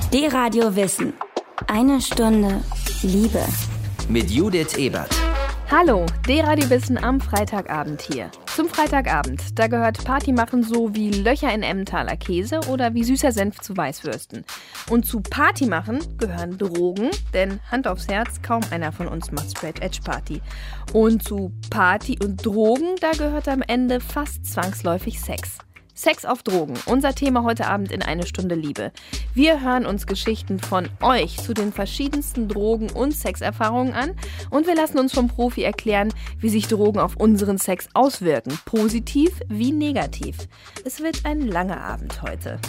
D-Radio Wissen. Eine Stunde Liebe. Mit Judith Ebert. Hallo, D-Radio Wissen am Freitagabend hier. Zum Freitagabend, da gehört Partymachen so wie Löcher in Emmentaler Käse oder wie süßer Senf zu Weißwürsten. Und zu Partymachen gehören Drogen, denn Hand aufs Herz, kaum einer von uns macht Straight Edge Party. Und zu Party und Drogen, da gehört am Ende fast zwangsläufig Sex. Sex auf Drogen, unser Thema heute Abend in Eine Stunde Liebe. Wir hören uns Geschichten von euch zu den verschiedensten Drogen- und Sexerfahrungen an und wir lassen uns vom Profi erklären, wie sich Drogen auf unseren Sex auswirken, positiv wie negativ. Es wird ein langer Abend heute.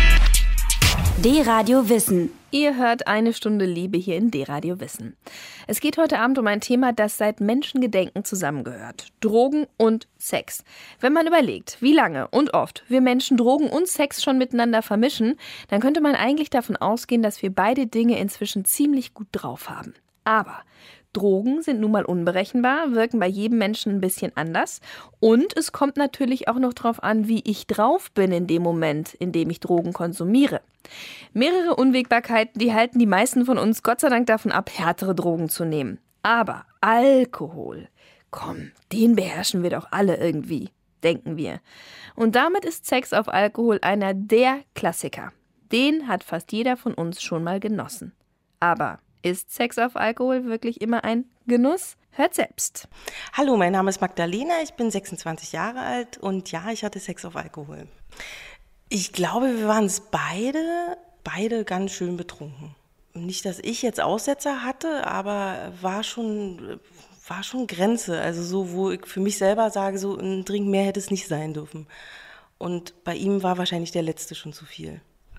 D-Radio Wissen. Ihr hört Eine Stunde Liebe hier in D-Radio Wissen. Es geht heute Abend um ein Thema, das seit Menschengedenken zusammengehört. Drogen und Sex. Wenn man überlegt, wie lange und oft wir Menschen Drogen und Sex schon miteinander vermischen, dann könnte man eigentlich davon ausgehen, dass wir beide Dinge inzwischen ziemlich gut drauf haben. Aber Drogen sind nun mal unberechenbar, wirken bei jedem Menschen ein bisschen anders. Und es kommt natürlich auch noch darauf an, wie ich drauf bin in dem Moment, in dem ich Drogen konsumiere. Mehrere Unwägbarkeiten, die halten die meisten von uns Gott sei Dank davon ab, härtere Drogen zu nehmen. Aber Alkohol, komm, den beherrschen wir doch alle irgendwie, denken wir. Und damit ist Sex auf Alkohol einer der Klassiker. Den hat fast jeder von uns schon mal genossen. Aber ist Sex auf Alkohol wirklich immer ein Genuss? Hört selbst. Hallo, mein Name ist Magdalena, ich bin 26 Jahre alt und ja, ich hatte Sex auf Alkohol. Ich glaube, wir waren es beide ganz schön betrunken. Nicht, dass ich jetzt Aussetzer hatte, aber war schon Grenze. Also so, wo ich für mich selber sage, so ein Drink mehr hätte es nicht sein dürfen. Und bei ihm war wahrscheinlich der letzte schon zu viel.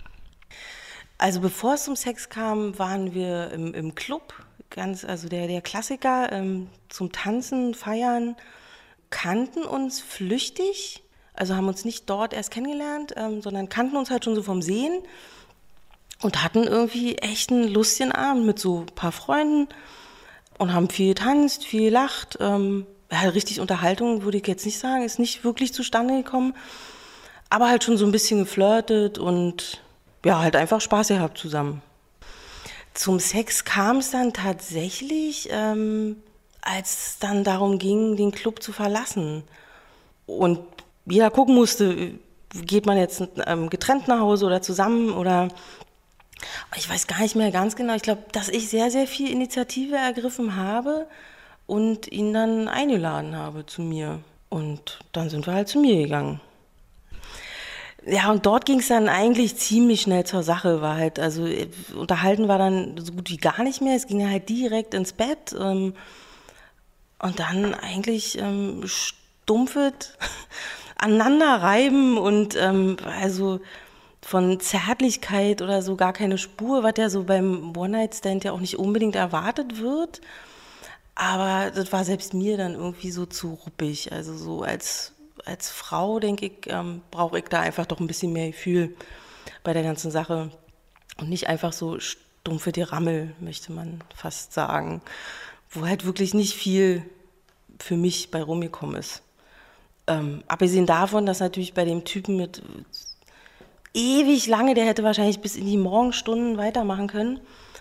Also bevor es zum Sex kam, waren wir im Club, also der Klassiker, zum Tanzen, Feiern, kannten uns flüchtig, also haben uns nicht dort erst kennengelernt, sondern kannten uns halt schon so vom Sehen und hatten irgendwie echt einen lustigen Abend mit so ein paar Freunden und haben viel getanzt, viel gelacht. Richtig Unterhaltung würde ich jetzt nicht sagen, ist nicht wirklich zustande gekommen, aber halt schon so ein bisschen geflirtet und ja, halt einfach Spaß gehabt zusammen. Zum Sex kam es dann tatsächlich, als es dann darum ging, den Club zu verlassen. Und jeder gucken musste, geht man jetzt getrennt nach Hause oder zusammen oder... Ich weiß gar nicht mehr ganz genau. Ich glaube, dass ich sehr, sehr viel Initiative ergriffen habe und ihn dann eingeladen habe zu mir. Und dann sind wir halt zu mir gegangen. Ja, und dort ging es dann eigentlich ziemlich schnell zur Sache, also unterhalten war dann so gut wie gar nicht mehr, es ging halt direkt ins Bett und dann eigentlich stumpfet aneinander reiben und also von Zärtlichkeit oder so gar keine Spur, was ja so beim One-Night-Stand ja auch nicht unbedingt erwartet wird, aber das war selbst mir dann irgendwie so zu ruppig, also so als Frau, denke ich, brauche ich da einfach doch ein bisschen mehr Gefühl bei der ganzen Sache und nicht einfach so stumpfe Gerammel, möchte man fast sagen, wo halt wirklich nicht viel für mich bei rumgekommen ist. Abgesehen davon, dass natürlich bei dem Typen mit ewig lange, der hätte wahrscheinlich bis in die Morgenstunden weitermachen können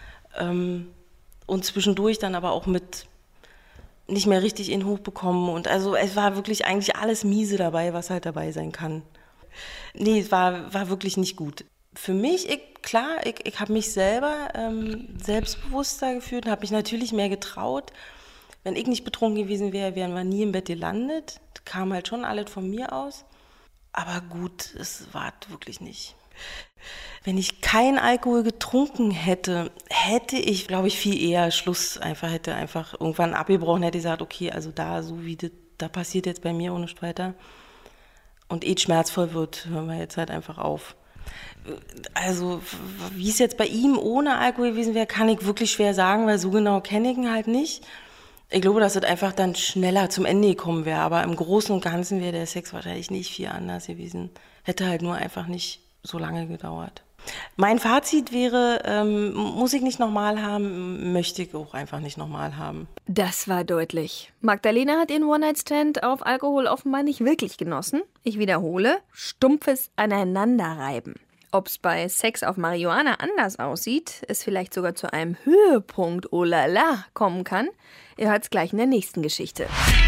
und zwischendurch dann aber auch mit nicht mehr richtig in hochbekommen und also es war wirklich eigentlich alles miese dabei, was halt dabei sein kann. Nee, es war wirklich nicht gut. Für mich, ich habe mich selber selbstbewusster gefühlt, habe mich natürlich mehr getraut. Wenn ich nicht betrunken gewesen wäre, wären wir nie im Bett gelandet. Das kam halt schon alles von mir aus. Aber gut, es war wirklich nicht. Wenn ich keinen Alkohol getrunken hätte ich, glaube ich, viel eher Schluss hätte einfach irgendwann abgebrochen, hätte gesagt, okay, also da, so wie das, da passiert jetzt bei mir ohne weiter. Und schmerzvoll wird, hören wir jetzt halt einfach auf. Also, wie es jetzt bei ihm ohne Alkohol gewesen wäre, kann ich wirklich schwer sagen, weil so genau kenne ich ihn halt nicht. Ich glaube, dass es einfach dann schneller zum Ende gekommen wäre, aber im Großen und Ganzen wäre der Sex wahrscheinlich nicht viel anders gewesen. Hätte halt nur einfach nicht so lange gedauert. Mein Fazit wäre, muss ich nicht nochmal haben, möchte ich auch einfach nicht nochmal haben. Das war deutlich. Magdalena hat ihren One-Night-Stand auf Alkohol offenbar nicht wirklich genossen. Ich wiederhole, stumpfes Aneinanderreiben. ob es bei Sex auf Marihuana anders aussieht, es vielleicht sogar zu einem Höhepunkt, oh la la, kommen kann, ihr hört es gleich in der nächsten Geschichte.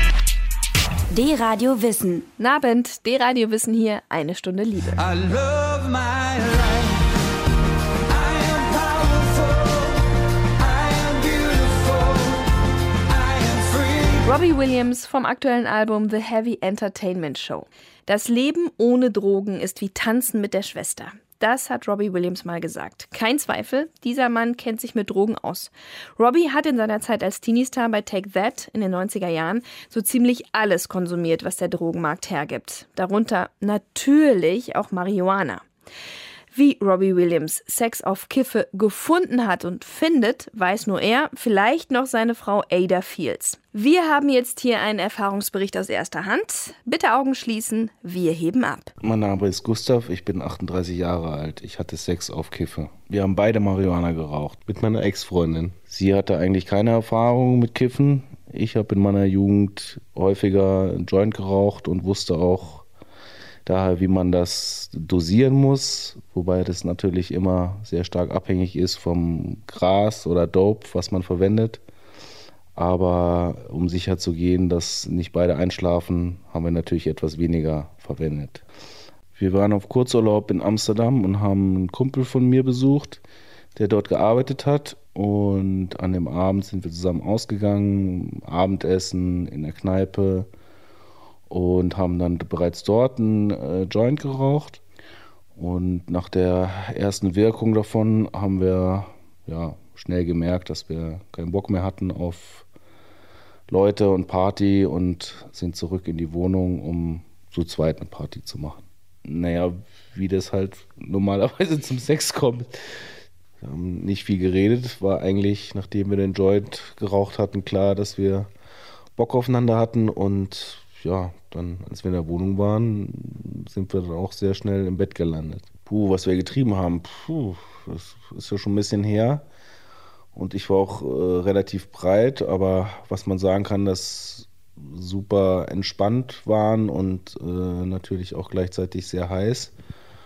D-Radio Wissen. Guten Abend, D-Radio Wissen hier, eine Stunde Liebe. I love my life. I am powerful. I am beautiful. I am free. Robbie Williams vom aktuellen Album The Heavy Entertainment Show. Das Leben ohne Drogen ist wie Tanzen mit der Schwester. Das hat Robbie Williams mal gesagt. Kein Zweifel, dieser Mann kennt sich mit Drogen aus. Robbie hat in seiner Zeit als Teenie-Star bei Take That in den 90er Jahren so ziemlich alles konsumiert, was der Drogenmarkt hergibt. Darunter natürlich auch Marihuana. Wie Robbie Williams Sex auf Kiffe gefunden hat und findet, weiß nur er, vielleicht noch seine Frau Ada Fields. Wir haben jetzt hier einen Erfahrungsbericht aus erster Hand. Bitte Augen schließen, wir heben ab. Mein Name ist Gustav, ich bin 38 Jahre alt. Ich hatte Sex auf Kiffe. Wir haben beide Marihuana geraucht mit meiner Ex-Freundin. Sie hatte eigentlich keine Erfahrung mit Kiffen. Ich habe in meiner Jugend häufiger einen Joint geraucht und wusste auch daher, wie man das dosieren muss, wobei das natürlich immer sehr stark abhängig ist vom Gras oder Dope, was man verwendet. Aber um sicher zu gehen, dass nicht beide einschlafen, haben wir natürlich etwas weniger verwendet. Wir waren auf Kurzurlaub in Amsterdam und haben einen Kumpel von mir besucht, der dort gearbeitet hat. Und an dem Abend sind wir zusammen ausgegangen, Abendessen in der Kneipe, und haben dann bereits dort einen Joint geraucht. Und nach der ersten Wirkung davon haben wir schnell gemerkt, dass wir keinen Bock mehr hatten auf Leute und Party und sind zurück in die Wohnung, um zu zweit eine Party zu machen. Naja, wie das halt normalerweise zum Sex kommt. Wir haben nicht viel geredet, war eigentlich, nachdem wir den Joint geraucht hatten, klar, dass wir Bock aufeinander hatten. Und ja, dann, als wir in der Wohnung waren, sind wir dann auch sehr schnell im Bett gelandet. Was wir getrieben haben, das ist ja schon ein bisschen her. Und ich war auch relativ breit, aber was man sagen kann, dass super entspannt waren und natürlich auch gleichzeitig sehr heiß.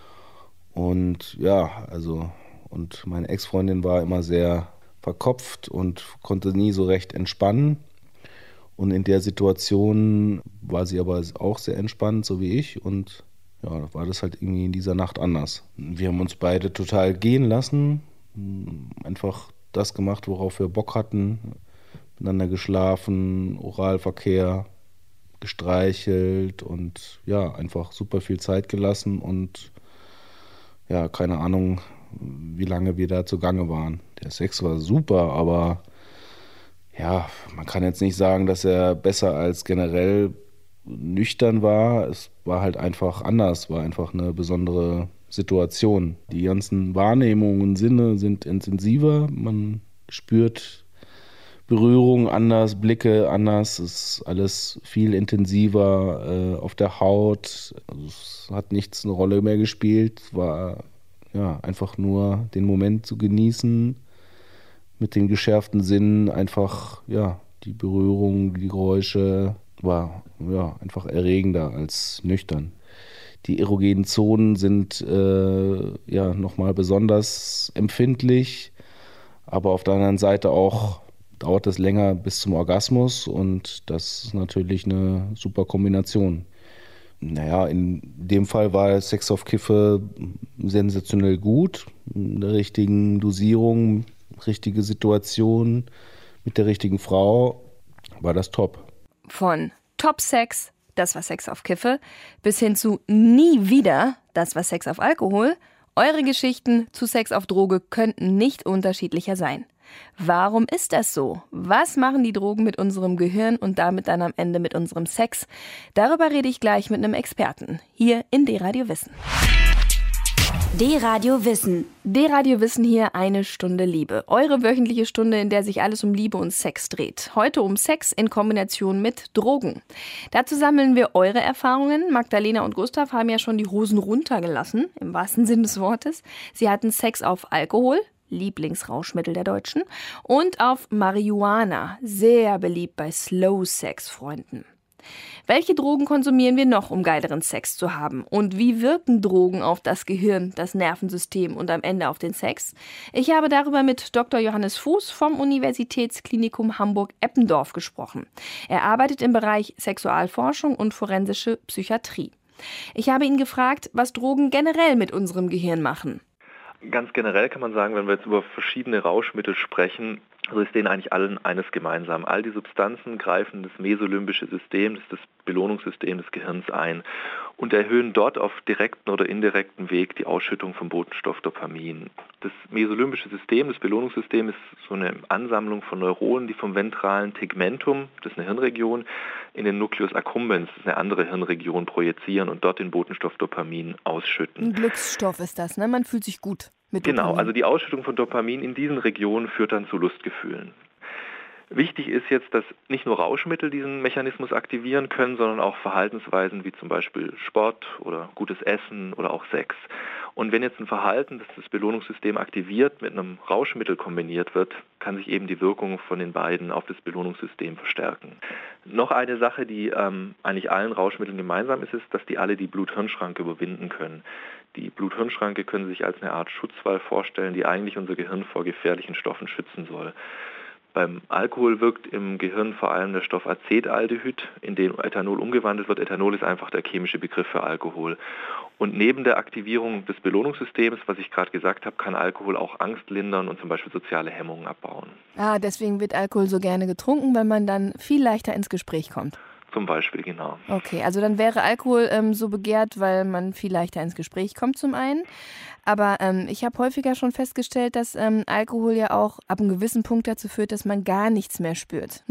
Und ja, und meine Ex-Freundin war immer sehr verkopft und konnte nie so recht entspannen. Und in der Situation war sie aber auch sehr entspannt, so wie ich. Und ja, da war das halt irgendwie in dieser Nacht anders. Wir haben uns beide total gehen lassen, einfach das gemacht, worauf wir Bock hatten, miteinander geschlafen, Oralverkehr, gestreichelt und ja, einfach super viel Zeit gelassen und ja, keine Ahnung, wie lange wir da zugange waren. Der Sex war super, aber ja, man kann jetzt nicht sagen, dass er besser als generell nüchtern war. Es war halt einfach anders, war einfach eine besondere Situation. Die ganzen Wahrnehmungen und Sinne sind intensiver. Man spürt Berührung anders, Blicke anders. Es ist alles viel intensiver auf der Haut. Also es hat nichts eine Rolle mehr gespielt. War ja einfach nur den Moment zu genießen. Mit den geschärften Sinnen einfach, ja, die Berührung, die Geräusche war ja einfach erregender als nüchtern. Die erogenen Zonen sind nochmal besonders empfindlich, aber auf der anderen Seite auch dauert es länger bis zum Orgasmus und das ist natürlich eine super Kombination. Naja, in dem Fall war Sex auf Kiffe sensationell gut, in der richtigen Dosierung, richtige Situation, mit der richtigen Frau war das top. Von Top-Sex, das war Sex auf Kiffe, bis hin zu nie wieder, das war Sex auf Alkohol. Eure Geschichten zu Sex auf Droge könnten nicht unterschiedlicher sein. Warum ist das so? Was machen die Drogen mit unserem Gehirn und damit dann am Ende mit unserem Sex? Darüber rede ich gleich mit einem Experten, hier in D-Radio Wissen. D-Radio Wissen. D-Radio Wissen hier, eine Stunde Liebe. Eure wöchentliche Stunde, in der sich alles um Liebe und Sex dreht. Heute um Sex in Kombination mit Drogen. Dazu sammeln wir eure Erfahrungen. Magdalena und Gustav haben ja schon die Hosen runtergelassen, im wahrsten Sinne des Wortes. Sie hatten Sex auf Alkohol, Lieblingsrauschmittel der Deutschen, und auf Marihuana, sehr beliebt bei Slow-Sex-Freunden. Welche Drogen konsumieren wir noch, um geileren Sex zu haben? Und wie wirken Drogen auf das Gehirn, das Nervensystem und am Ende auf den Sex? Ich habe darüber mit Dr. Johannes Fuß vom Universitätsklinikum Hamburg-Eppendorf gesprochen. Er arbeitet im Bereich Sexualforschung und forensische Psychiatrie. Ich habe ihn gefragt, was Drogen generell mit unserem Gehirn machen. Ganz generell kann man sagen, wenn wir jetzt über verschiedene Rauschmittel sprechen, so ist denen eigentlich allen eines gemeinsam. All die Substanzen greifen das mesolimbische System, das ist das Belohnungssystem des Gehirns ein und erhöhen dort auf direkten oder indirekten Weg die Ausschüttung vom Botenstoff Dopamin. Das mesolimbische System, das Belohnungssystem, ist so eine Ansammlung von Neuronen, die vom ventralen Tegmentum, das ist eine Hirnregion, in den Nucleus accumbens, das ist eine andere Hirnregion, projizieren und dort den Botenstoff Dopamin ausschütten. Ein Glücksstoff ist das, ne? Man fühlt sich gut mit Dopamin. Genau, also die Ausschüttung von Dopamin in diesen Regionen führt dann zu Lustgefühlen. Wichtig ist jetzt, dass nicht nur Rauschmittel diesen Mechanismus aktivieren können, sondern auch Verhaltensweisen wie zum Beispiel Sport oder gutes Essen oder auch Sex. Und wenn jetzt ein Verhalten, das das Belohnungssystem aktiviert, mit einem Rauschmittel kombiniert wird, kann sich eben die Wirkung von den beiden auf das Belohnungssystem verstärken. Noch eine Sache, die eigentlich allen Rauschmitteln gemeinsam ist, dass die alle die Blut-Hirn-Schranke überwinden können. Die Blut-Hirn-Schranke können Sie sich als eine Art Schutzwall vorstellen, die eigentlich unser Gehirn vor gefährlichen Stoffen schützen soll. Beim Alkohol wirkt im Gehirn vor allem der Stoff Acetaldehyd, in den Ethanol umgewandelt wird. Ethanol ist einfach der chemische Begriff für Alkohol. Und neben der Aktivierung des Belohnungssystems, was ich gerade gesagt habe, kann Alkohol auch Angst lindern und zum Beispiel soziale Hemmungen abbauen. Deswegen wird Alkohol so gerne getrunken, weil man dann viel leichter ins Gespräch kommt. Zum Beispiel, genau. Okay, also dann wäre Alkohol so begehrt, weil man viel leichter ins Gespräch kommt zum einen. Aber ich habe häufiger schon festgestellt, dass Alkohol ja auch ab einem gewissen Punkt dazu führt, dass man gar nichts mehr spürt.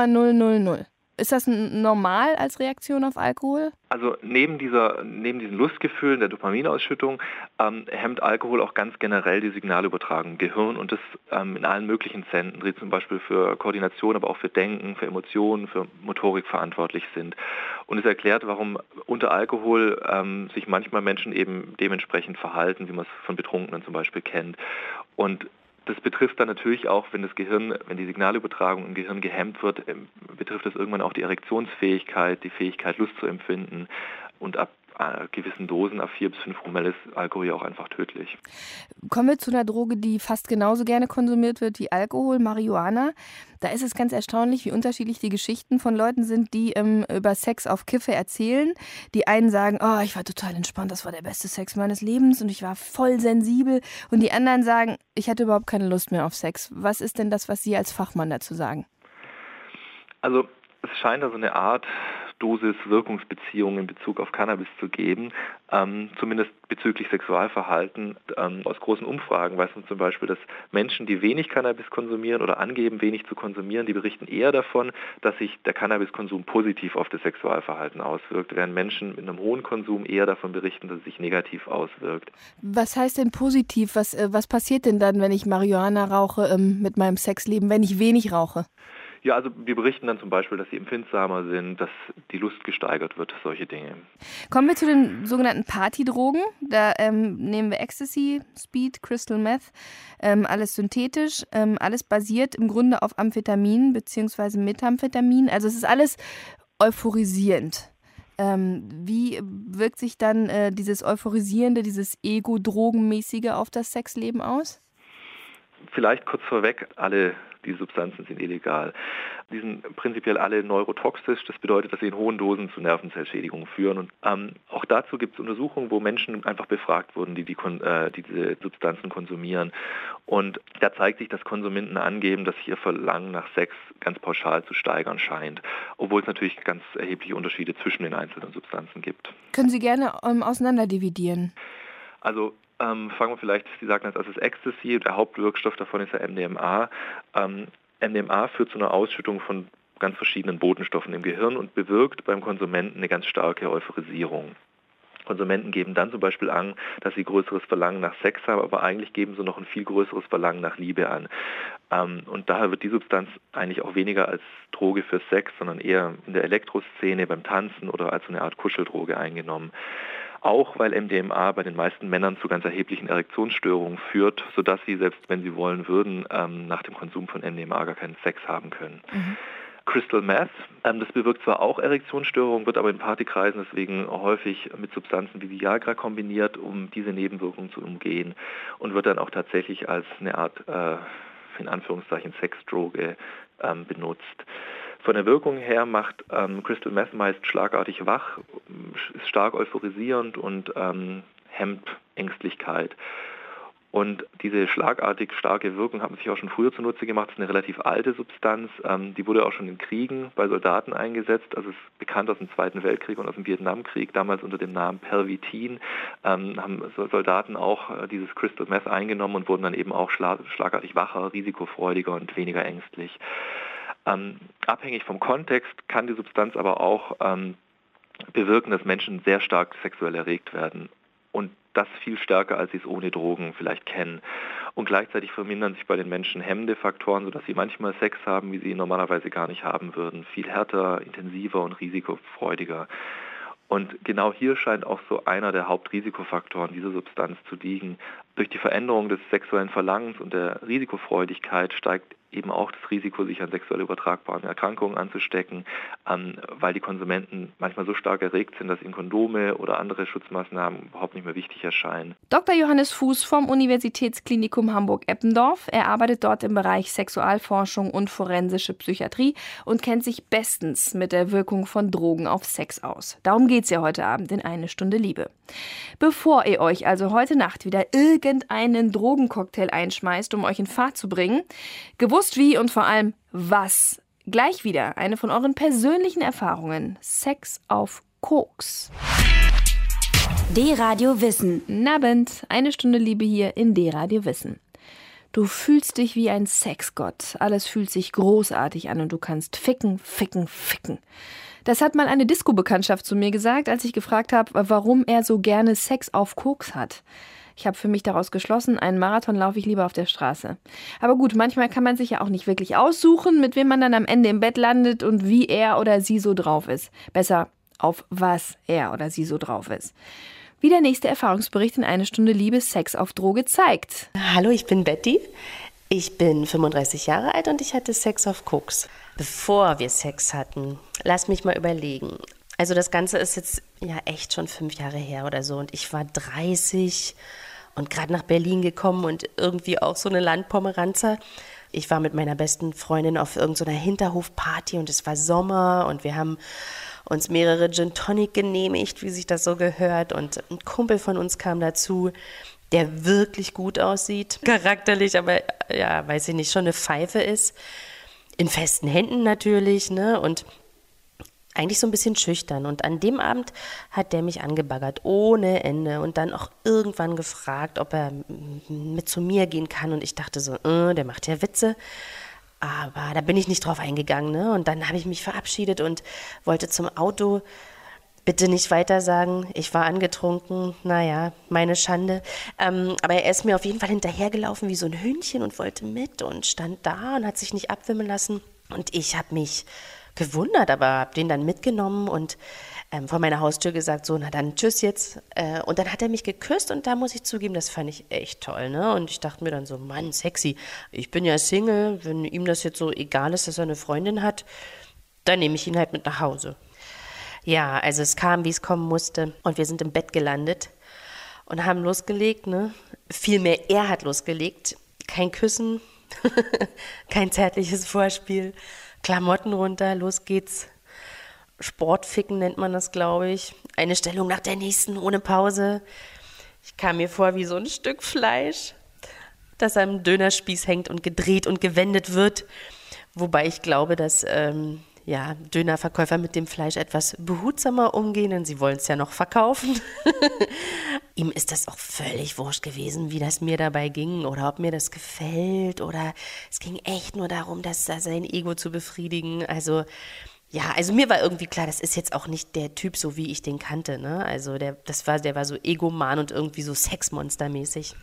0,000. Ist das normal als Reaktion auf Alkohol? Also neben diesen Lustgefühlen der Dopaminausschüttung hemmt Alkohol auch ganz generell die Signalübertragung im Gehirn und das in allen möglichen Zentren, die zum Beispiel für Koordination, aber auch für Denken, für Emotionen, für Motorik verantwortlich sind. Und es erklärt, warum unter Alkohol sich manchmal Menschen eben dementsprechend verhalten, wie man es von Betrunkenen zum Beispiel kennt. Und das betrifft dann natürlich auch, wenn die Signalübertragung im Gehirn gehemmt wird, betrifft das irgendwann auch die Erektionsfähigkeit, die Fähigkeit, Lust zu empfinden. Und ab gewissen Dosen, ab 4 bis 5 Promille, ist Alkohol ja auch einfach tödlich. Kommen wir zu einer Droge, die fast genauso gerne konsumiert wird wie Alkohol, Marihuana. Da ist es ganz erstaunlich, wie unterschiedlich die Geschichten von Leuten sind, die über Sex auf Kiffe erzählen. Die einen sagen, ich war total entspannt, das war der beste Sex meines Lebens und ich war voll sensibel. Und die anderen sagen, ich hatte überhaupt keine Lust mehr auf Sex. Was ist denn das, was Sie als Fachmann dazu sagen? Also es scheint da so eine Art Dosis-Wirkungsbeziehung in Bezug auf Cannabis zu geben, zumindest bezüglich Sexualverhalten. Aus großen Umfragen weiß man zum Beispiel, dass Menschen, die wenig Cannabis konsumieren oder angeben, wenig zu konsumieren, die berichten eher davon, dass sich der Cannabiskonsum positiv auf das Sexualverhalten auswirkt, während Menschen mit einem hohen Konsum eher davon berichten, dass es sich negativ auswirkt. Was heißt denn positiv? Was passiert denn dann, wenn ich Marihuana rauche mit meinem Sexleben, wenn ich wenig rauche? Ja, also die berichten dann zum Beispiel, dass sie empfindsamer sind, dass die Lust gesteigert wird, solche Dinge. Kommen wir zu den sogenannten Partydrogen. Da nehmen wir Ecstasy, Speed, Crystal Meth, alles synthetisch, alles basiert im Grunde auf Amphetamin bzw. Methamphetamin. Also es ist alles euphorisierend. Wie wirkt sich dann dieses Euphorisierende, dieses Ego-Drogenmäßige auf das Sexleben aus? Vielleicht kurz vorweg, alle diese Substanzen sind illegal. Die sind prinzipiell alle neurotoxisch, das bedeutet, dass sie in hohen Dosen zu Nervenzellschädigungen führen. Und auch dazu gibt es Untersuchungen, wo Menschen einfach befragt wurden, die diese Substanzen konsumieren. Und da zeigt sich, dass Konsumenten angeben, dass ihr Verlangen nach Sex ganz pauschal zu steigern scheint, obwohl es natürlich ganz erhebliche Unterschiede zwischen den einzelnen Substanzen gibt. Können Sie gerne auseinanderdividieren? Also fangen wir vielleicht, Sie sagten als erstes Ecstasy, der Hauptwirkstoff davon ist ja MDMA. MDMA führt zu einer Ausschüttung von ganz verschiedenen Botenstoffen im Gehirn und bewirkt beim Konsumenten eine ganz starke Euphorisierung. Konsumenten geben dann zum Beispiel an, dass sie größeres Verlangen nach Sex haben, aber eigentlich geben sie noch ein viel größeres Verlangen nach Liebe an. Und daher wird die Substanz eigentlich auch weniger als Droge für Sex, sondern eher in der Elektroszene, beim Tanzen oder als so eine Art Kuscheldroge eingenommen. Auch weil MDMA bei den meisten Männern zu ganz erheblichen Erektionsstörungen führt, sodass sie, selbst wenn sie wollen würden, nach dem Konsum von MDMA gar keinen Sex haben können. Crystal Meth. Das bewirkt zwar auch Erektionsstörungen, wird aber in Partykreisen deswegen häufig mit Substanzen wie Viagra kombiniert, um diese Nebenwirkungen zu umgehen und wird dann auch tatsächlich als eine Art, in Anführungszeichen, Sexdroge benutzt. Von der Wirkung her macht Crystal Meth meist schlagartig wach, ist stark euphorisierend und hemmt Ängstlichkeit. Und diese schlagartig starke Wirkung hat man sich auch schon früher zunutze gemacht. Das ist eine relativ alte Substanz. Die wurde auch schon in Kriegen bei Soldaten eingesetzt. Also es ist bekannt aus dem Zweiten Weltkrieg und aus dem Vietnamkrieg. Damals unter dem Namen Pervitin haben Soldaten auch dieses Crystal Meth eingenommen und wurden dann eben auch schlagartig wacher, risikofreudiger und weniger ängstlich. Abhängig vom Kontext kann die Substanz aber auch bewirken, dass Menschen sehr stark sexuell erregt werden. Und das viel stärker, als sie es ohne Drogen vielleicht kennen. Und gleichzeitig vermindern sich bei den Menschen hemmende Faktoren, sodass sie manchmal Sex haben, wie sie ihn normalerweise gar nicht haben würden. Viel härter, intensiver und risikofreudiger. Und genau hier scheint auch so einer der Hauptrisikofaktoren dieser Substanz zu liegen. Durch die Veränderung des sexuellen Verlangens und der Risikofreudigkeit steigt eben auch das Risiko, sich an sexuell übertragbaren Erkrankungen anzustecken, weil die Konsumenten manchmal so stark erregt sind, dass ihnen Kondome oder andere Schutzmaßnahmen überhaupt nicht mehr wichtig erscheinen. Dr. Johannes Fuß vom Universitätsklinikum Hamburg-Eppendorf. Er arbeitet dort im Bereich Sexualforschung und forensische Psychiatrie und kennt sich bestens mit der Wirkung von Drogen auf Sex aus. Darum geht's ja heute Abend in Eine Stunde Liebe. Bevor ihr euch also heute Nacht wieder irgendeinen Drogencocktail einschmeißt, um euch in Fahrt zu bringen, gewusst wie und vor allem was. Gleich wieder eine von euren persönlichen Erfahrungen. Sex auf Koks. D-Radio Wissen. Abend, Eine Stunde Liebe hier in D-Radio Wissen. Du fühlst dich wie ein Sexgott. Alles fühlt sich großartig an und du kannst ficken, ficken, ficken. Das hat mal eine Disco-Bekanntschaft zu mir gesagt, als ich gefragt habe, warum er so gerne Sex auf Koks hat. Ich habe für mich daraus geschlossen, einen Marathon laufe ich lieber auf der Straße. Aber gut, manchmal kann man sich ja auch nicht wirklich aussuchen, mit wem man dann am Ende im Bett landet und wie er oder sie so drauf ist. Besser, auf was er oder sie so drauf ist. Wie der nächste Erfahrungsbericht in Eine Stunde Liebe Sex auf Droge zeigt. Hallo, ich bin Betty. Ich bin 35 Jahre alt und ich hatte Sex auf Koks. Bevor wir Sex hatten, lass mich mal überlegen. Also das Ganze ist jetzt ja echt schon 5 Jahre her oder so und ich war 30 und gerade nach Berlin gekommen und irgendwie auch so eine Landpomeranzer. Ich war mit meiner besten Freundin auf irgendeiner Hinterhofparty und es war Sommer und wir haben uns mehrere Gin Tonic genehmigt, wie sich das so gehört, und ein Kumpel von uns kam dazu, der wirklich gut aussieht, charakterlich, aber ja, weiß ich nicht, schon eine Pfeife ist, in festen Händen natürlich, ne, und eigentlich so ein bisschen schüchtern. Und an dem Abend hat der mich angebaggert, ohne Ende. Und dann auch irgendwann gefragt, ob er mit zu mir gehen kann. Und ich dachte so, der macht ja Witze. Aber da bin ich nicht drauf eingegangen. Ne? Und dann habe ich mich verabschiedet und wollte zum Auto. Bitte nicht weiter sagen, ich war angetrunken. Naja, meine Schande. Aber er ist mir auf jeden Fall hinterhergelaufen wie so ein Hühnchen und wollte mit und stand da und hat sich nicht abwimmeln lassen. Und ich habe mich gewundert, aber habe den dann mitgenommen und vor meiner Haustür gesagt, so, na dann tschüss jetzt. Und dann hat er mich geküsst und da muss ich zugeben, das fand ich echt toll, ne? Und ich dachte mir dann so, Mann, sexy, ich bin ja Single, wenn ihm das jetzt so egal ist, dass er eine Freundin hat, dann nehme ich ihn halt mit nach Hause. Ja, also es kam, wie es kommen musste und wir sind im Bett gelandet und haben losgelegt, ne? Vielmehr er hat losgelegt, kein Küssen, kein zärtliches Vorspiel, Klamotten runter, los geht's. Sportficken nennt man das, glaube ich. Eine Stellung nach der nächsten, ohne Pause. Ich kam mir vor wie so ein Stück Fleisch, das am Dönerspieß hängt und gedreht und gewendet wird. Wobei ich glaube, dass Dönerverkäufer mit dem Fleisch etwas behutsamer umgehen, denn sie wollen es ja noch verkaufen. Ihm ist das auch völlig wurscht gewesen, wie das mir dabei ging oder ob mir das gefällt oder es ging echt nur darum, sein Ego zu befriedigen. Also mir war irgendwie klar, das ist jetzt auch nicht der Typ, so wie ich den kannte, ne? Also der war so egoman und irgendwie so Sexmonstermäßig.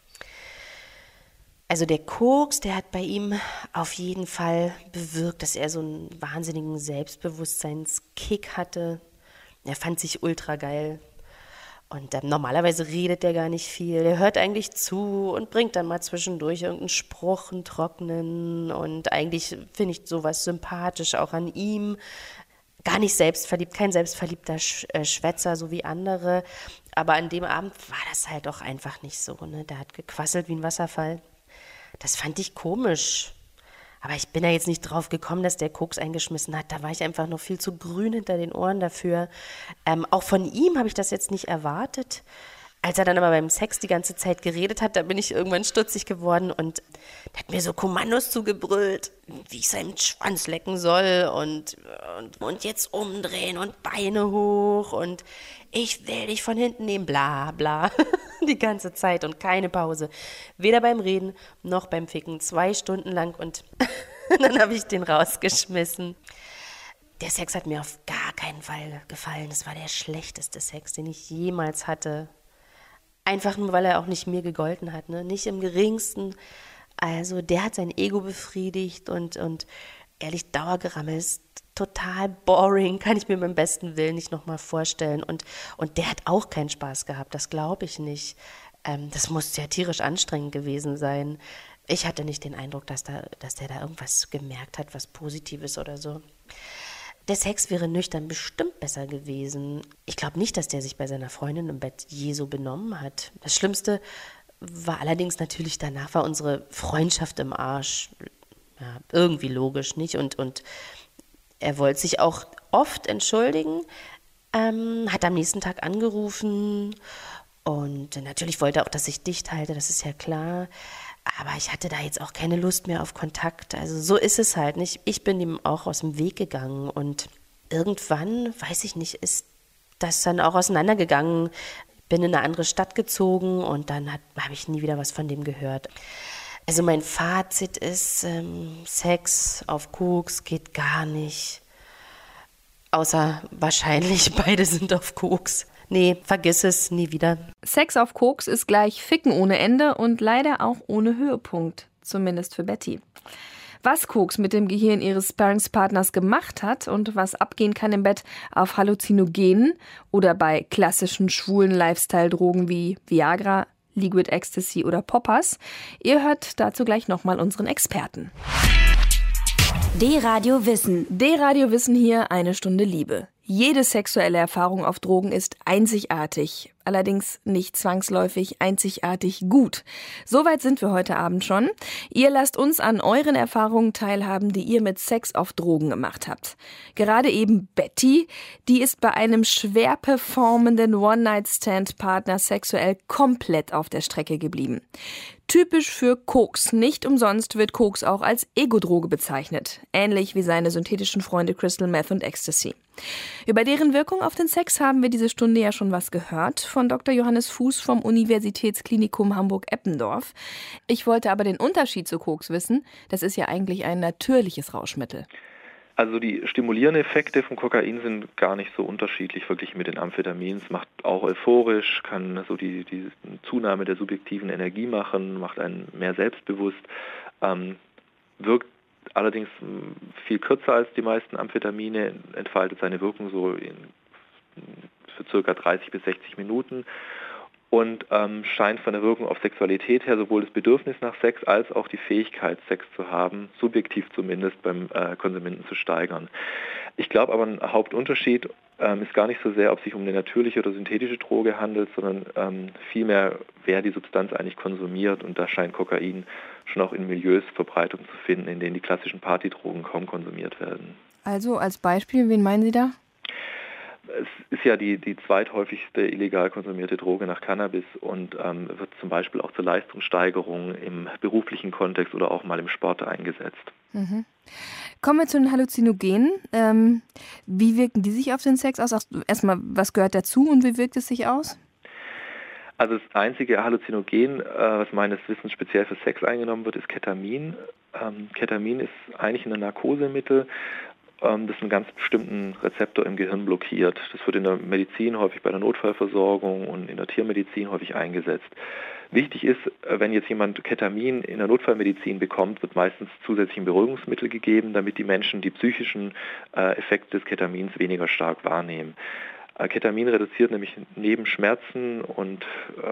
Also der Koks, der hat bei ihm auf jeden Fall bewirkt, dass er so einen wahnsinnigen Selbstbewusstseinskick hatte. Er fand sich ultra geil. Und normalerweise redet der gar nicht viel. Der hört eigentlich zu und bringt dann mal zwischendurch irgendeinen Spruch, einen trockenen. Und eigentlich finde ich sowas sympathisch auch an ihm. Gar nicht selbstverliebt, kein selbstverliebter Schwätzer, so wie andere. Aber an dem Abend war das halt auch einfach nicht so. Ne? Der hat gequasselt wie ein Wasserfall. Das fand ich komisch. Aber ich bin da jetzt nicht drauf gekommen, dass der Koks eingeschmissen hat. Da war ich einfach noch viel zu grün hinter den Ohren dafür. Auch von ihm habe ich das jetzt nicht erwartet. Als er dann aber beim Sex die ganze Zeit geredet hat, da bin ich irgendwann stutzig geworden und der hat mir so Kommandos zugebrüllt, wie ich seinen Schwanz lecken soll und jetzt umdrehen und Beine hoch und ich will dich von hinten nehmen, bla bla, die ganze Zeit und keine Pause. Weder beim Reden noch beim Ficken, 2 Stunden lang und dann habe ich den rausgeschmissen. Der Sex hat mir auf gar keinen Fall gefallen. Das war der schlechteste Sex, den ich jemals hatte. Einfach nur, weil er auch nicht mir gegolten hat, ne? Nicht im Geringsten. Also der hat sein Ego befriedigt und ehrlich, Dauergerammel ist total boring, kann ich mir beim besten Willen nicht nochmal vorstellen. Und der hat auch keinen Spaß gehabt, das glaube ich nicht. Das muss ja tierisch anstrengend gewesen sein. Ich hatte nicht den Eindruck, dass der da irgendwas gemerkt hat, was Positives oder so. Der Sex wäre nüchtern bestimmt besser gewesen. Ich glaube nicht, dass der sich bei seiner Freundin im Bett je so benommen hat. Das Schlimmste war allerdings natürlich, danach war unsere Freundschaft im Arsch. Ja, irgendwie logisch, nicht? Und er wollte sich auch oft entschuldigen, hat am nächsten Tag angerufen und natürlich wollte er auch, dass ich dicht halte, das ist ja klar. Aber ich hatte da jetzt auch keine Lust mehr auf Kontakt. Also so ist es halt nicht. Ich bin ihm auch aus dem Weg gegangen und irgendwann, weiß ich nicht, ist das dann auch auseinandergegangen. Bin in eine andere Stadt gezogen und dann habe ich nie wieder was von dem gehört. Also mein Fazit ist, Sex auf Koks geht gar nicht. Außer wahrscheinlich beide sind auf Koks. Nee, vergiss es, nie wieder. Sex auf Koks ist gleich Ficken ohne Ende und leider auch ohne Höhepunkt, zumindest für Betty. Was Koks mit dem Gehirn ihres Sparringspartners gemacht hat und was abgehen kann im Bett auf Halluzinogenen oder bei klassischen schwulen Lifestyle-Drogen wie Viagra, Liquid Ecstasy oder Poppers, ihr hört dazu gleich nochmal unseren Experten. D-Radio Wissen. D-Radio Wissen hier, 1 Stunde Liebe. Jede sexuelle Erfahrung auf Drogen ist einzigartig, allerdings nicht zwangsläufig einzigartig gut. Soweit sind wir heute Abend schon. Ihr lasst uns an euren Erfahrungen teilhaben, die ihr mit Sex auf Drogen gemacht habt. Gerade eben Betty, die ist bei einem schwer performenden One-Night-Stand-Partner sexuell komplett auf der Strecke geblieben. Typisch für Koks. Nicht umsonst wird Koks auch als Ego-Droge bezeichnet. Ähnlich wie seine synthetischen Freunde Crystal Meth und Ecstasy. Über deren Wirkung auf den Sex haben wir diese Stunde ja schon was gehört von Dr. Johannes Fuß vom Universitätsklinikum Hamburg-Eppendorf. Ich wollte aber den Unterschied zu Koks wissen. Das ist ja eigentlich ein natürliches Rauschmittel. Also die stimulierenden Effekte von Kokain sind gar nicht so unterschiedlich verglichen mit den Amphetaminen. Es macht auch euphorisch, kann so die Zunahme der subjektiven Energie machen, macht einen mehr selbstbewusst, wirkt allerdings viel kürzer als die meisten Amphetamine, entfaltet seine Wirkung so für ca. 30 bis 60 Minuten und scheint von der Wirkung auf Sexualität her sowohl das Bedürfnis nach Sex als auch die Fähigkeit, Sex zu haben, subjektiv zumindest beim Konsumenten zu steigern. Ich glaube aber, ein Hauptunterschied ist gar nicht so sehr, ob es sich um eine natürliche oder synthetische Droge handelt, sondern vielmehr, wer die Substanz eigentlich konsumiert. Und da scheint Kokain schon auch in Milieus Verbreitung zu finden, in denen die klassischen Partydrogen kaum konsumiert werden. Also als Beispiel, wen meinen Sie da? Es ist ja die zweithäufigste illegal konsumierte Droge nach Cannabis und wird zum Beispiel auch zur Leistungssteigerung im beruflichen Kontext oder auch mal im Sport eingesetzt. Mhm. Kommen wir zu den Halluzinogenen. Wie wirken die sich auf den Sex aus? Erstmal, was gehört dazu und wie wirkt es sich aus? Also das einzige Halluzinogen, was meines Wissens speziell für Sex eingenommen wird, ist Ketamin. Ketamin ist eigentlich ein Narkosemittel, das einen ganz bestimmten Rezeptor im Gehirn blockiert. Das wird in der Medizin häufig bei der Notfallversorgung und in der Tiermedizin häufig eingesetzt. Wichtig ist, wenn jetzt jemand Ketamin in der Notfallmedizin bekommt, wird meistens zusätzlich ein Beruhigungsmittel gegeben, damit die Menschen die psychischen Effekte des Ketamins weniger stark wahrnehmen. Ketamin reduziert nämlich neben Schmerzen und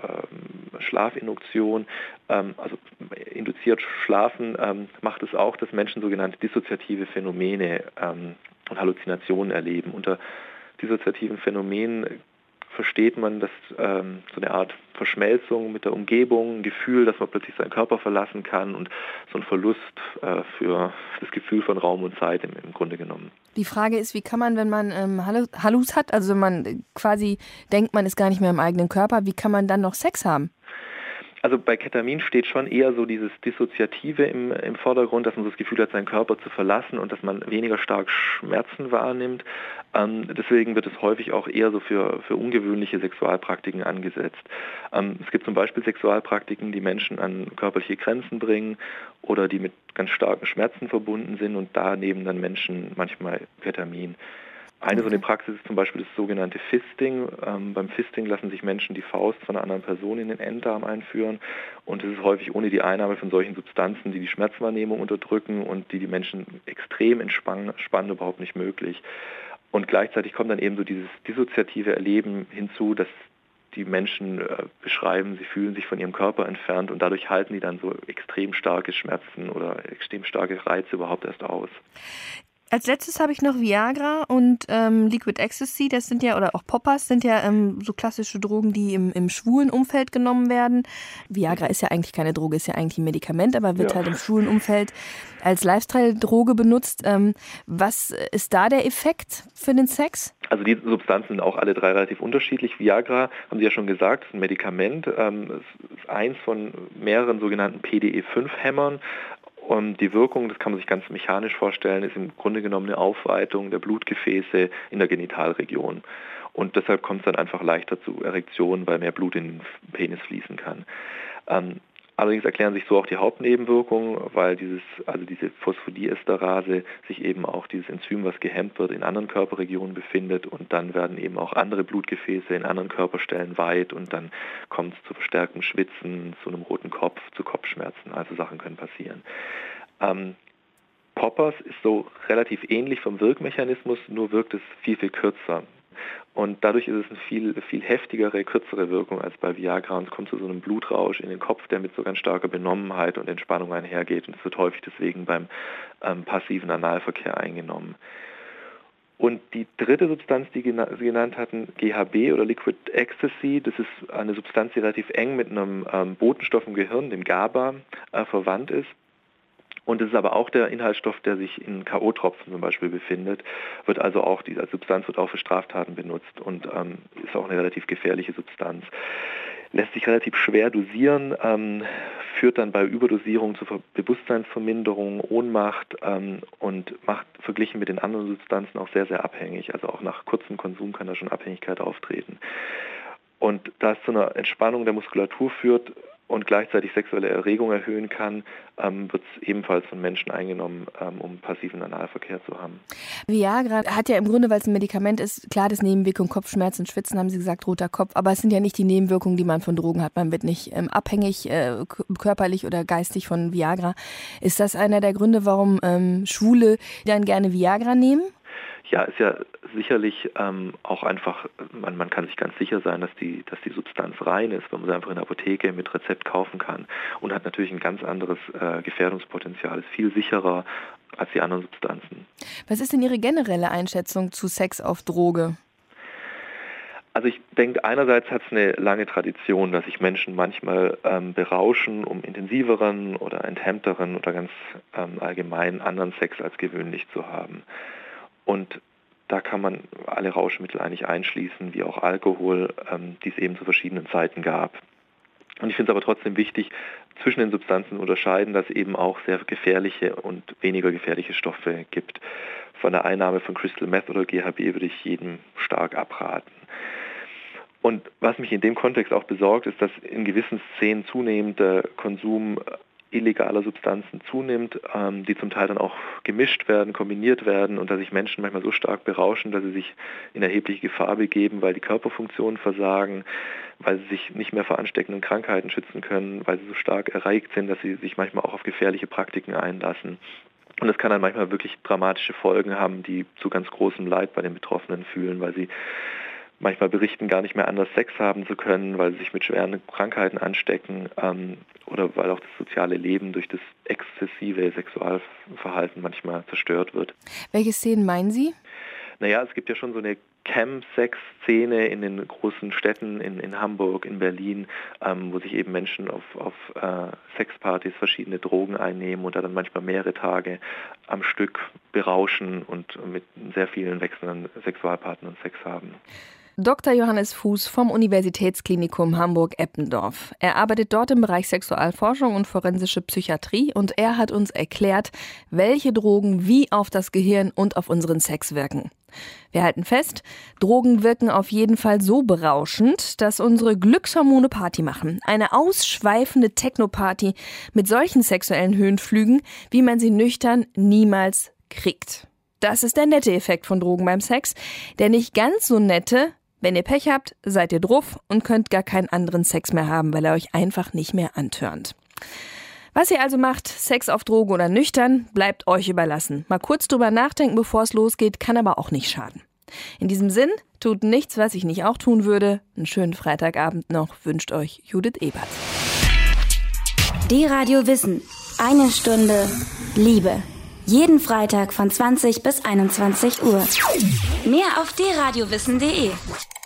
Schlafinduktion, also induziert Schlafen, macht es auch, dass Menschen sogenannte dissoziative Phänomene und Halluzinationen erleben. Unter dissoziativen Phänomenen versteht man, dass so eine Art Verschmelzung mit der Umgebung, ein Gefühl, dass man plötzlich seinen Körper verlassen kann und so ein Verlust für das Gefühl von Raum und Zeit im Grunde genommen. Die Frage ist, wie kann man, wenn man Hallus hat, also wenn man quasi denkt, man ist gar nicht mehr im eigenen Körper, wie kann man dann noch Sex haben? Also bei Ketamin steht schon eher so dieses Dissoziative im Vordergrund, dass man so das Gefühl hat, seinen Körper zu verlassen und dass man weniger stark Schmerzen wahrnimmt. Deswegen wird es häufig auch eher so für ungewöhnliche Sexualpraktiken angesetzt. Es gibt zum Beispiel Sexualpraktiken, die Menschen an körperliche Grenzen bringen oder die mit ganz starken Schmerzen verbunden sind und da nehmen dann Menschen manchmal Ketamin. Eine so eine Praxis ist zum Beispiel das sogenannte Fisting. Beim Fisting lassen sich Menschen die Faust von einer anderen Person in den Enddarm einführen und es ist häufig ohne die Einnahme von solchen Substanzen, die die Schmerzwahrnehmung unterdrücken und die Menschen extrem entspannen, überhaupt nicht möglich. Und gleichzeitig kommt dann eben so dieses dissoziative Erleben hinzu, dass die Menschen beschreiben, sie fühlen sich von ihrem Körper entfernt und dadurch halten die dann so extrem starke Schmerzen oder extrem starke Reize überhaupt erst aus. Als letztes habe ich noch Viagra und Liquid Ecstasy, das sind ja, oder auch Poppers, sind ja so klassische Drogen, die im schwulen Umfeld genommen werden. Viagra ist ja eigentlich keine Droge, ist ja eigentlich ein Medikament, aber wird halt im schwulen Umfeld als Lifestyle-Droge benutzt. Was ist da der Effekt für den Sex? Also die Substanzen sind auch alle drei relativ unterschiedlich. Viagra, haben Sie ja schon gesagt, ist ein Medikament. Es ist eins von mehreren sogenannten PDE5-Hämmern. Und die Wirkung, das kann man sich ganz mechanisch vorstellen, ist im Grunde genommen eine Aufweitung der Blutgefäße in der Genitalregion. Und deshalb kommt es dann einfach leichter zu Erektionen, weil mehr Blut in den Penis fließen kann. Allerdings erklären sich so auch die Hauptnebenwirkungen, weil diese Phosphodiesterase sich eben auch dieses Enzym, was gehemmt wird, in anderen Körperregionen befindet und dann werden eben auch andere Blutgefäße in anderen Körperstellen weit und dann kommt es zu verstärktem Schwitzen, zu einem roten Kopf, zu Kopfschmerzen, also Sachen können passieren. Poppers ist so relativ ähnlich vom Wirkmechanismus, nur wirkt es viel, viel kürzer. Und dadurch ist es eine viel heftigere, kürzere Wirkung als bei Viagra und es kommt zu so einem Blutrausch in den Kopf, der mit so ganz starker Benommenheit und Entspannung einhergeht und es wird häufig deswegen beim passiven Analverkehr eingenommen. Und die dritte Substanz, die Sie genannt hatten, GHB oder Liquid Ecstasy, das ist eine Substanz, die relativ eng mit einem Botenstoff im Gehirn, dem GABA, verwandt ist. Und es ist aber auch der Inhaltsstoff, der sich in K.O.-Tropfen zum Beispiel befindet, wird also auch, diese Substanz wird auch für Straftaten benutzt und ist auch eine relativ gefährliche Substanz. Lässt sich relativ schwer dosieren, führt dann bei Überdosierung zu Bewusstseinsverminderung, Ohnmacht und macht verglichen mit den anderen Substanzen auch sehr, sehr abhängig. Also auch nach kurzem Konsum kann da schon Abhängigkeit auftreten. Und da es zu einer Entspannung der Muskulatur führt, und gleichzeitig sexuelle Erregung erhöhen kann, wird es ebenfalls von Menschen eingenommen, um passiven Analverkehr zu haben. Viagra hat ja im Grunde, weil es ein Medikament ist, klar, das Nebenwirkung Kopfschmerzen, Schwitzen, haben Sie gesagt, roter Kopf, aber es sind ja nicht die Nebenwirkungen, die man von Drogen hat. Man wird nicht abhängig, körperlich oder geistig von Viagra. Ist das einer der Gründe, warum Schwule dann gerne Viagra nehmen? Ja, ist ja sicherlich auch einfach, man kann sich ganz sicher sein, dass die Substanz rein ist, wenn man sie einfach in der Apotheke mit Rezept kaufen kann und hat natürlich ein ganz anderes Gefährdungspotenzial, ist viel sicherer als die anderen Substanzen. Was ist denn Ihre generelle Einschätzung zu Sex auf Droge? Also ich denke, einerseits hat es eine lange Tradition, dass sich Menschen manchmal berauschen, um intensiveren oder enthemmteren oder ganz allgemein anderen Sex als gewöhnlich zu haben. Und da kann man alle Rauschmittel eigentlich einschließen, wie auch Alkohol, die es eben zu verschiedenen Zeiten gab. Und ich finde es aber trotzdem wichtig, zwischen den Substanzen zu unterscheiden, dass es eben auch sehr gefährliche und weniger gefährliche Stoffe gibt. Von der Einnahme von Crystal Meth oder GHB würde ich jedem stark abraten. Und was mich in dem Kontext auch besorgt, ist, dass in gewissen Szenen zunehmend der Konsum illegaler Substanzen zunimmt, die zum Teil dann auch gemischt werden, kombiniert werden und dass sich Menschen manchmal so stark berauschen, dass sie sich in erhebliche Gefahr begeben, weil die Körperfunktionen versagen, weil sie sich nicht mehr vor ansteckenden Krankheiten schützen können, weil sie so stark erregt sind, dass sie sich manchmal auch auf gefährliche Praktiken einlassen. Und das kann dann manchmal wirklich dramatische Folgen haben, die zu ganz großem Leid bei den Betroffenen fühlen, weil sie manchmal berichten, gar nicht mehr anders Sex haben zu können, weil sie sich mit schweren Krankheiten anstecken oder weil auch das soziale Leben durch das exzessive Sexualverhalten manchmal zerstört wird. Welche Szenen meinen Sie? Naja, es gibt ja schon so eine Chemsex-Szene in den großen Städten, in Hamburg, in Berlin, wo sich eben Menschen auf Sexpartys verschiedene Drogen einnehmen und dann manchmal mehrere Tage am Stück berauschen und mit sehr vielen wechselnden Sexualpartnern Sex haben. Dr. Johannes Fuß vom Universitätsklinikum Hamburg-Eppendorf. Er arbeitet dort im Bereich Sexualforschung und forensische Psychiatrie und er hat uns erklärt, welche Drogen wie auf das Gehirn und auf unseren Sex wirken. Wir halten fest, Drogen wirken auf jeden Fall so berauschend, dass unsere Glückshormone Party machen. Eine ausschweifende Techno-Party mit solchen sexuellen Höhenflügen, wie man sie nüchtern niemals kriegt. Das ist der nette Effekt von Drogen beim Sex. Der nicht ganz so nette: wenn ihr Pech habt, seid ihr druff und könnt gar keinen anderen Sex mehr haben, weil er euch einfach nicht mehr antörnt. Was ihr also macht, Sex auf Drogen oder nüchtern, bleibt euch überlassen. Mal kurz drüber nachdenken, bevor es losgeht, kann aber auch nicht schaden. In diesem Sinn, tut nichts, was ich nicht auch tun würde. Einen schönen Freitagabend noch, wünscht euch Judith Ebert. D-Radio Wissen. Eine Stunde Liebe. Jeden Freitag von 20 bis 21 Uhr. Mehr auf drradiowissen.de.